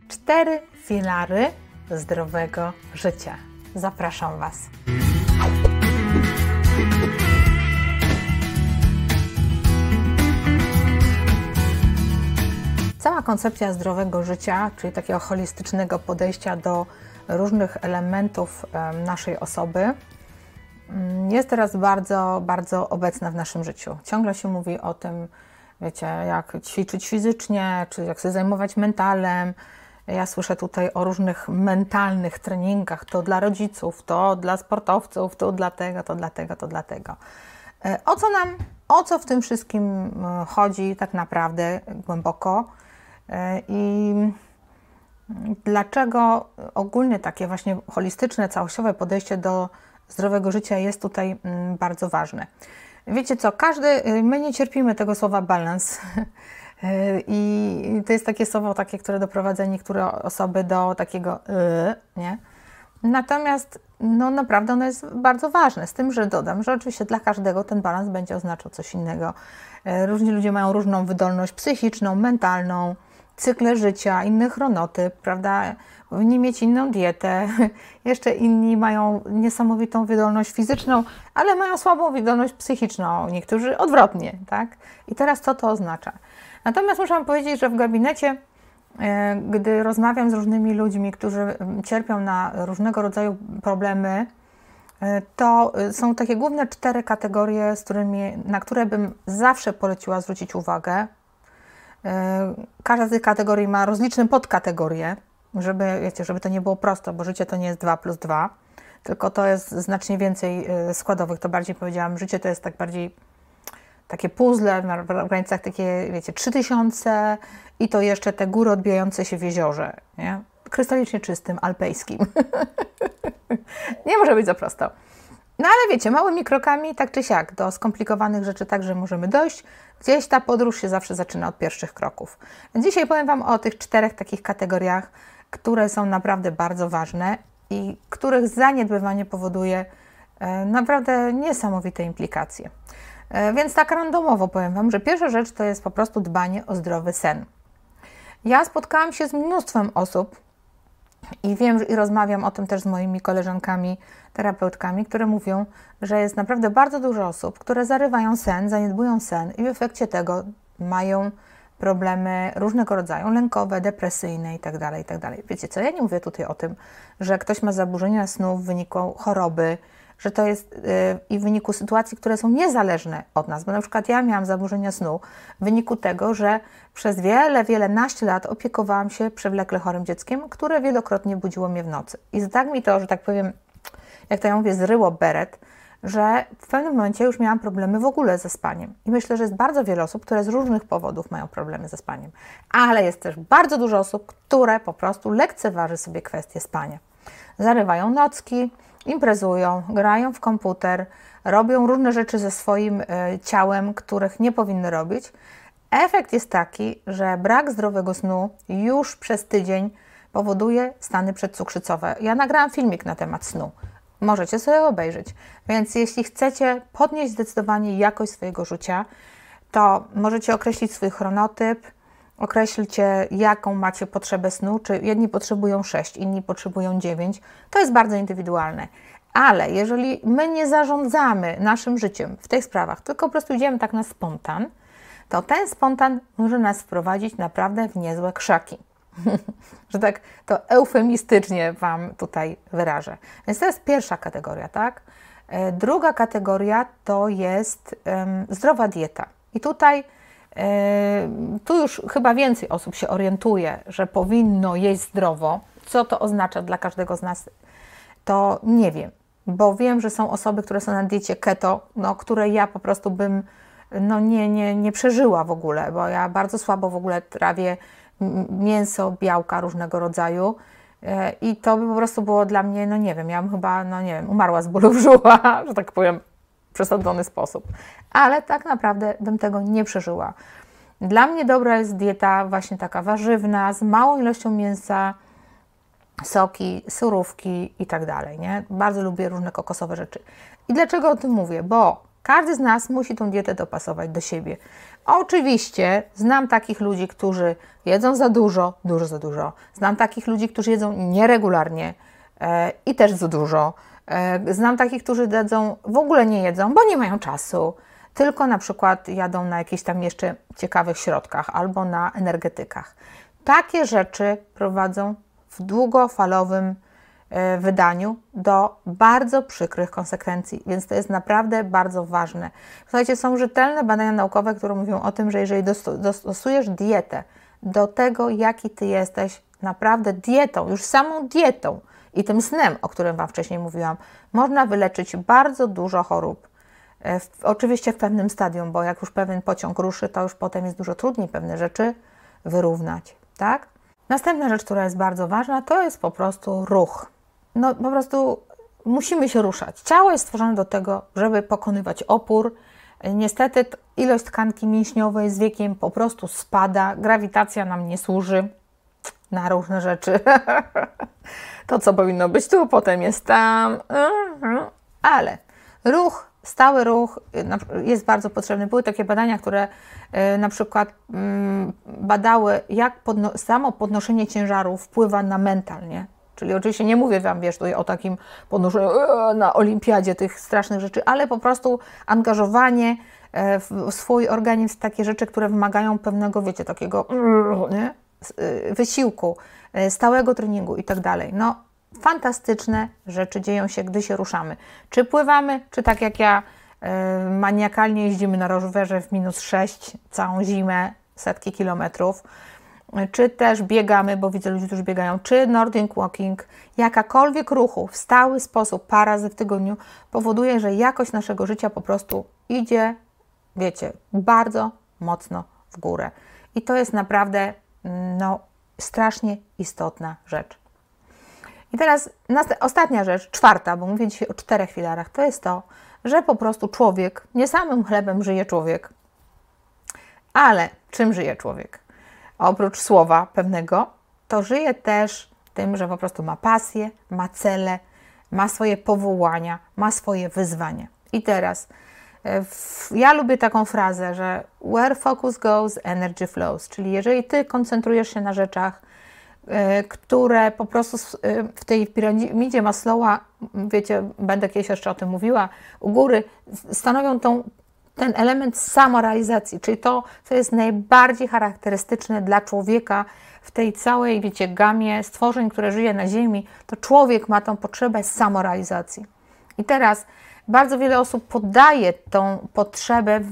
4 filary zdrowego życia. Zapraszam Was. Cała koncepcja zdrowego życia, czyli takiego holistycznego podejścia do różnych elementów naszej osoby, jest teraz bardzo, bardzo obecna w naszym życiu. Ciągle się mówi o tym, wiecie, jak ćwiczyć fizycznie, czy jak się zajmować mentalem. Ja słyszę tutaj o różnych mentalnych treningach, to dla rodziców, to dla sportowców, to dla tego, to dla tego, to dla tego. O co w tym wszystkim chodzi tak naprawdę głęboko i dlaczego ogólnie takie właśnie holistyczne, całościowe podejście do zdrowego życia jest tutaj bardzo ważne. Wiecie co, my nie cierpimy tego słowa balans i to jest takie słowo, które doprowadza niektóre osoby do takiego nie? Natomiast naprawdę ono jest bardzo ważne, z tym, że dodam, że oczywiście dla każdego ten balans będzie oznaczał coś innego. Różni ludzie mają różną wydolność psychiczną, mentalną, cykle życia, inny chronotyp, prawda? Powinni mieć inną dietę, jeszcze inni mają niesamowitą wydolność fizyczną, ale mają słabą wydolność psychiczną, niektórzy odwrotnie, tak? I teraz co to oznacza? Natomiast muszę Wam powiedzieć, że w gabinecie, gdy rozmawiam z różnymi ludźmi, którzy cierpią na różnego rodzaju problemy, to są takie główne 4 kategorie, na które bym zawsze poleciła zwrócić uwagę. Każda z tych kategorii ma rozliczne podkategorie, żeby to nie było prosto, bo życie to nie jest 2 + 2, tylko to jest znacznie więcej składowych. To bardziej powiedziałam, życie to jest tak bardziej takie puzzle w granicach takie, wiecie, 3000 i to jeszcze te góry odbijające się w jeziorze, nie? Krystalicznie czystym, alpejskim. Nie może być za prosto. No ale wiecie, małymi krokami, tak czy siak, do skomplikowanych rzeczy także możemy dojść. Gdzieś ta podróż się zawsze zaczyna od pierwszych kroków. Dzisiaj powiem Wam o tych 4 takich kategoriach, które są naprawdę bardzo ważne i których zaniedbywanie powoduje naprawdę niesamowite implikacje. Więc tak randomowo powiem Wam, że pierwsza rzecz to jest po prostu dbanie o zdrowy sen. Ja spotkałam się z mnóstwem osób i wiem, i rozmawiam o tym też z moimi koleżankami, terapeutkami, które mówią, że jest naprawdę bardzo dużo osób, które zarywają sen, zaniedbują sen i w efekcie tego mają problemy różnego rodzaju, lękowe, depresyjne itd., itd. Wiecie co, ja nie mówię tutaj o tym, że ktoś ma zaburzenia snu w wyniku choroby, że to jest i w wyniku sytuacji, które są niezależne od nas, bo na przykład ja miałam zaburzenia snu w wyniku tego, że przez wielenaście lat opiekowałam się przewlekle chorym dzieckiem, które wielokrotnie budziło mnie w nocy. I tak mi to, że tak powiem, jak to ja mówię, zryło beret, że w pewnym momencie już miałam problemy w ogóle ze spaniem. I myślę, że jest bardzo wiele osób, które z różnych powodów mają problemy ze spaniem. Ale jest też bardzo dużo osób, które po prostu lekceważy sobie kwestię spania. Zarywają nocki, imprezują, grają w komputer, robią różne rzeczy ze swoim ciałem, których nie powinny robić. Efekt jest taki, że brak zdrowego snu już przez tydzień powoduje stany przedcukrzycowe. Ja nagrałam filmik na temat snu. Możecie sobie obejrzeć. Więc jeśli chcecie podnieść zdecydowanie jakość swojego życia, to możecie określić swój chronotyp, określcie, jaką macie potrzebę snu, czy jedni potrzebują 6, inni potrzebują 9. To jest bardzo indywidualne. Ale jeżeli my nie zarządzamy naszym życiem w tych sprawach, tylko po prostu idziemy tak na spontan, to ten spontan może nas wprowadzić naprawdę w niezłe krzaki. Że tak to eufemistycznie Wam tutaj wyrażę. Więc to jest pierwsza kategoria, tak? Druga kategoria to jest zdrowa dieta. I tutaj tu już chyba więcej osób się orientuje, że powinno jeść zdrowo. Co to oznacza dla każdego z nas, to nie wiem. Bo wiem, że są osoby, które są na diecie keto, które ja po prostu bym nie przeżyła w ogóle, bo ja bardzo słabo w ogóle trawię mięso, białka różnego rodzaju i to by po prostu było dla mnie, nie wiem, ja bym chyba, umarła z bólu brzucha, że tak powiem, w przesadzony sposób. Ale tak naprawdę bym tego nie przeżyła. Dla mnie dobra jest dieta właśnie taka warzywna, z małą ilością mięsa, soki, surówki i tak dalej, nie? Bardzo lubię różne kokosowe rzeczy. I dlaczego o tym mówię? Bo Każdy z nas musi tą dietę dopasować do siebie. Oczywiście znam takich ludzi, którzy jedzą za dużo, dużo za dużo. Znam takich ludzi, którzy jedzą nieregularnie i też za dużo. Znam takich, którzy jedzą, w ogóle nie jedzą, bo nie mają czasu. Tylko na przykład jadą na jakichś tam jeszcze ciekawych środkach albo na energetykach. Takie rzeczy prowadzą w długofalowym wydaniu do bardzo przykrych konsekwencji, więc to jest naprawdę bardzo ważne. Słuchajcie, są rzetelne badania naukowe, które mówią o tym, że jeżeli dostosujesz dietę do tego, jaki Ty jesteś, naprawdę dietą, już samą dietą i tym snem, o którym Wam wcześniej mówiłam, można wyleczyć bardzo dużo chorób. Oczywiście w pewnym stadium, bo jak już pewien pociąg ruszy, to już potem jest dużo trudniej pewne rzeczy wyrównać, tak? Następna rzecz, która jest bardzo ważna, to jest po prostu ruch. No po prostu musimy się ruszać. Ciało jest stworzone do tego, żeby pokonywać opór. Niestety ilość tkanki mięśniowej z wiekiem po prostu spada. Grawitacja nam nie służy na różne rzeczy. To, co powinno być tu, potem jest tam. Ale ruch, stały ruch jest bardzo potrzebny. Były takie badania, które na przykład badały, jak samo podnoszenie ciężaru wpływa na mental, nie? Czyli oczywiście nie mówię Wam, wiesz, tutaj o takim podnoszeniu na olimpiadzie tych strasznych rzeczy, ale po prostu angażowanie w swój organizm w takie rzeczy, które wymagają pewnego, wiecie, takiego nie? Wysiłku, stałego treningu i tak dalej. No, fantastyczne rzeczy dzieją się, gdy się ruszamy. Czy pływamy, czy tak jak ja maniakalnie jeździmy na rowerze w -6 całą zimę, setki kilometrów, czy też biegamy, bo widzę ludzi, którzy biegają, czy Nordic Walking, jakakolwiek ruchu w stały sposób, parę razy w tygodniu powoduje, że jakość naszego życia po prostu idzie, wiecie, bardzo mocno w górę. I to jest naprawdę no, strasznie istotna rzecz. I teraz ostatnia rzecz, czwarta, bo mówię dzisiaj o 4 filarach, to jest to, że po prostu człowiek, nie samym chlebem żyje człowiek, ale czym żyje człowiek? Oprócz słowa pewnego, to żyje też tym, że po prostu ma pasję, ma cele, ma swoje powołania, ma swoje wyzwania. I teraz ja lubię taką frazę, że where focus goes, energy flows, czyli jeżeli Ty koncentrujesz się na rzeczach, które po prostu w tej piramidzie Maslowa, wiecie, będę kiedyś jeszcze o tym mówiła, u góry stanowią ten element samorealizacji, czyli to, co jest najbardziej charakterystyczne dla człowieka w tej całej, wiecie, gamie stworzeń, które żyje na Ziemi, to człowiek ma tą potrzebę samorealizacji. I teraz bardzo wiele osób poddaje tą potrzebę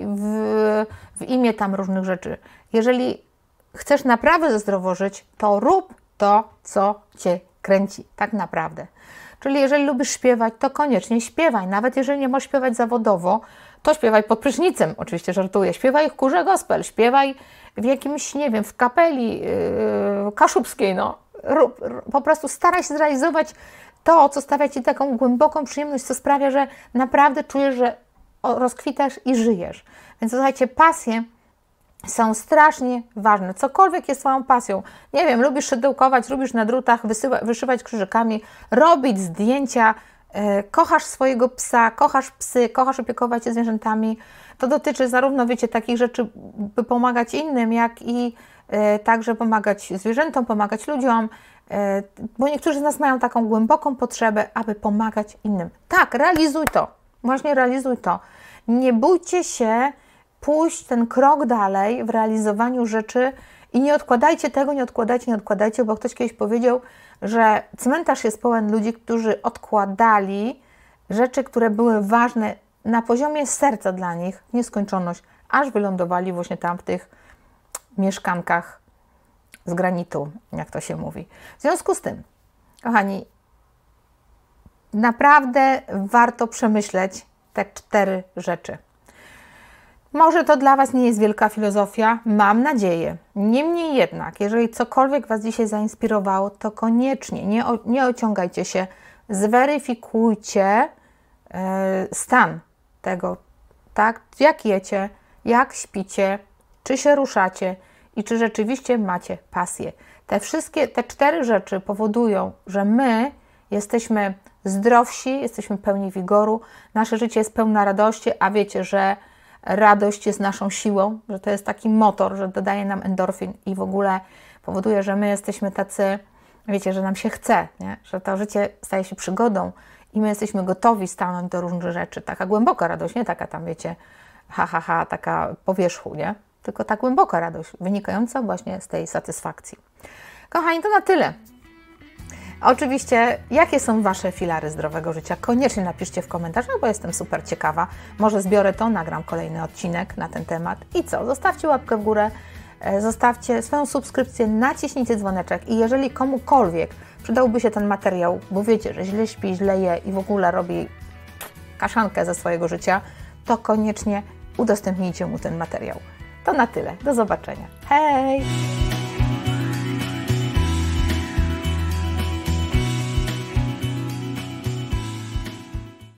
w imię tam różnych rzeczy. Jeżeli chcesz naprawdę zdrowo żyć, to rób to, co Cię kręci, tak naprawdę. Czyli jeżeli lubisz śpiewać, to koniecznie śpiewaj. Nawet jeżeli nie możesz śpiewać zawodowo, to śpiewaj pod prysznicem, oczywiście żartuję. Śpiewaj w chórze gospel, śpiewaj w jakimś, nie wiem, w kapeli kaszubskiej, no. Po prostu staraj się zrealizować to, co sprawia Ci taką głęboką przyjemność, co sprawia, że naprawdę czujesz, że rozkwitasz i żyjesz. Więc słuchajcie, pasje są strasznie ważne. Cokolwiek jest Twoją pasją. Nie wiem, lubisz szydełkować, lubisz na drutach, wyszywać krzyżykami, robić zdjęcia, kochasz swojego psa, kochasz psy, kochasz opiekować się zwierzętami. To dotyczy zarówno, wiecie, takich rzeczy, by pomagać innym, jak i także pomagać zwierzętom, pomagać ludziom, bo niektórzy z nas mają taką głęboką potrzebę, aby pomagać innym. Tak, realizuj to. Właśnie realizuj to. Nie bójcie się pójść ten krok dalej w realizowaniu rzeczy i nie odkładajcie tego, nie odkładajcie, bo ktoś kiedyś powiedział, że cmentarz jest pełen ludzi, którzy odkładali rzeczy, które były ważne na poziomie serca dla nich, w nieskończoność, aż wylądowali właśnie tam w tych mieszkankach z granitu, jak to się mówi. W związku z tym, kochani, naprawdę warto przemyśleć te 4 rzeczy. Może to dla Was nie jest wielka filozofia, mam nadzieję. Niemniej jednak, jeżeli cokolwiek Was dzisiaj zainspirowało, to koniecznie nie ociągajcie się, zweryfikujcie stan tego, tak? Jak jecie, jak śpicie, czy się ruszacie i czy rzeczywiście macie pasję. Te 4 rzeczy powodują, że my jesteśmy zdrowsi, jesteśmy pełni wigoru, nasze życie jest pełne radości, a wiecie, że radość jest naszą siłą, że to jest taki motor, że dodaje nam endorfin i w ogóle powoduje, że my jesteśmy tacy, wiecie, że nam się chce, nie? Że to życie staje się przygodą i my jesteśmy gotowi stanąć do różnych rzeczy. Taka głęboka radość, nie taka tam, wiecie, taka po wierzchu, nie? Tylko ta głęboka radość, wynikająca właśnie z tej satysfakcji. Kochani, to na tyle. Oczywiście, jakie są Wasze filary zdrowego życia? Koniecznie napiszcie w komentarzach, bo jestem super ciekawa. Może zbiorę to, nagram kolejny odcinek na ten temat. I co? Zostawcie łapkę w górę, zostawcie swoją subskrypcję, naciśnijcie dzwoneczek i jeżeli komukolwiek przydałby się ten materiał, bo wiecie, że źle śpi, źle je i w ogóle robi kaszankę ze swojego życia, to koniecznie udostępnijcie mu ten materiał. To na tyle. Do zobaczenia. Hej!